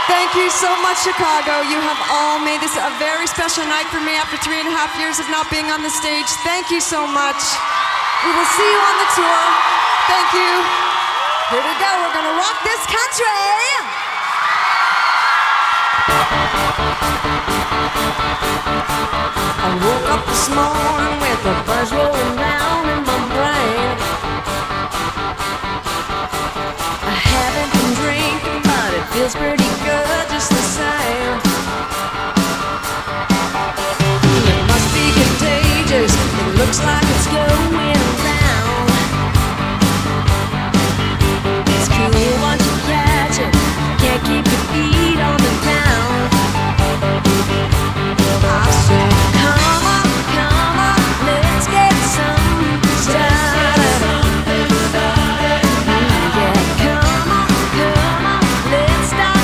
Thank you so much, Chicago. You have all made this a very special night for me after 3.5 years of not being on the stage. Thank you so much. We will see you on the tour. Thank you. Here we go. We're going to rock this country. I woke up this morning with the buzz rolling round in my brain. I haven't been drinking, but it feels pretty good.